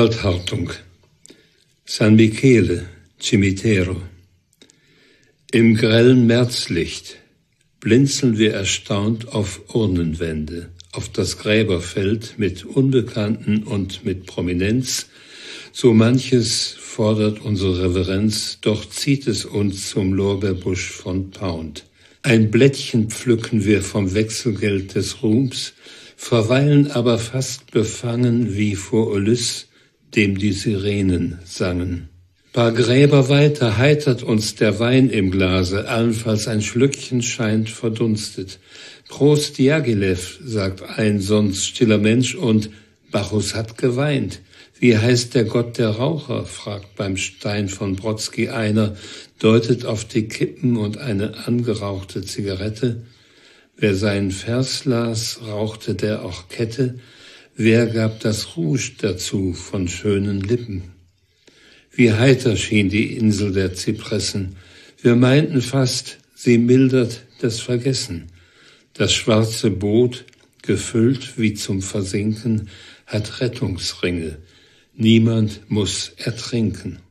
Oswald Hartung. San Michele, Cimitero. Im grellen Märzlicht blinzeln wir erstaunt auf Urnenwände, auf das Gräberfeld mit Unbekannten und mit Prominenz. So manches fordert unsere Reverenz, doch zieht es uns zum Lorbeerbusch von Pound. Ein Blättchen pflücken wir vom Wechselgeld des Ruhms, verweilen aber fast befangen wie vor Ulyss, dem die Sirenen sangen. Paar Gräber weiter heitert uns der Wein im Glase, allenfalls ein Schlückchen scheint verdunstet. Prost Diaghilev, sagt ein sonst stiller Mensch, und Bacchus hat geweint. Wie heißt der Gott der Raucher, fragt beim Stein von Brodsky einer, deutet auf die Kippen und eine angerauchte Zigarette. Wer seinen Vers las, rauchte der auch Kette. Wer gab das Rouge dazu von schönen Lippen? Wie heiter schien die Insel der Zypressen. Wir meinten fast, sie mildert das Vergessen. Das schwarze Boot, gefüllt wie zum Versinken, hat Rettungsringe. Niemand muss ertrinken.